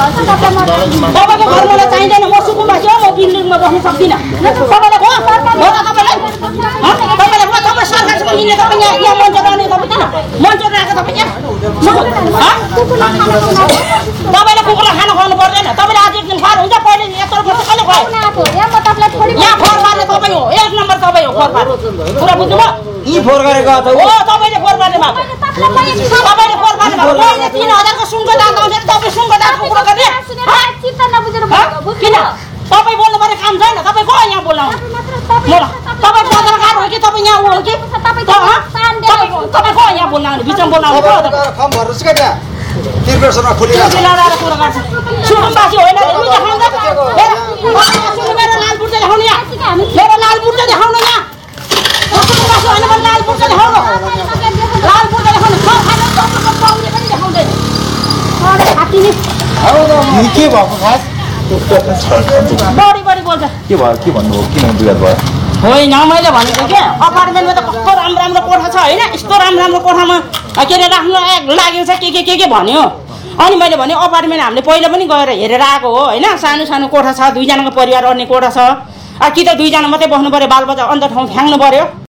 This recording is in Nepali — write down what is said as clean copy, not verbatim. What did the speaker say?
तपाईँको घर मलाई चाहिँदैन म सुकुम्बासी हो म बिल्डिङमा बस्न सक्दिनँ तपाईँलाई भयो तपाईँलाई तपाईँ सरकारसँग मिल्ने तपाईँ यहाँ मन्चर आउने तपाईँ किन मन्चर राखेको तपाईँ यहाँ तपाईँले कुकुरलाई खाना खुवाउनु पर्दैन तपाईँले आज एक दिन खुवाएर हुन्छ पहिले यत्रो वर्ष कहिले खुवायो यहाँ फोहोर पार्ने तपाईँ हो एक नम्बर तपाईँ हो फोहोर पार्ने कुरा बुझ्नुभयो यी फोहोर गरेको हो तपाईँले फोहोर पार्ने भएको तपाईँले फोहोर पार्ने भएको मैले 3000 को सुनको दाम आउँछ तपाईँ सुनको दामको कुरा गर्ने किन तपाईँ बोल्नु पर्ने काम छैन तपाईँ को यहाँ बोल्नु तपाईँ पत्रकार हो कि तपाईँ यहाँ हो कि तपाईँ को यहाँ बोल्नु आउने बिचमा बोल्नु आउने सुकुम्बासी होइन मेरो लाल बुर्जा देखाउनु यहाँ मेरो लाल बुर्जा देखाउनु यहाँ सुकुम्बासी होइन भने लाल बुर्जा देखाउनु लाल बुर्जा देखाउनु पाउने पनि देखाउँदैन के भएको खास बढी बोल्छ के भयो के भन्नुभयो किन विवाद भयो होइन मैले भनेको क्या अपार्टमेन्टमा त कस्तो राम्रो कोठा छ होइन यस्तो राम्रो कोठामा के अरे राख्नु लागेको छ के भन्यो अनि मैले भने अपार्टमेन्ट हामीले पहिला पनि गएर हेरेर आएको हो होइन सानो कोठा छ 2 जनाको परिवार अर्ने कोठा छ कि त 2 जना मात्रै बस्नु पर्यो बालबच्चा अन्त ठाउँ फ्याङ्नु पर्यो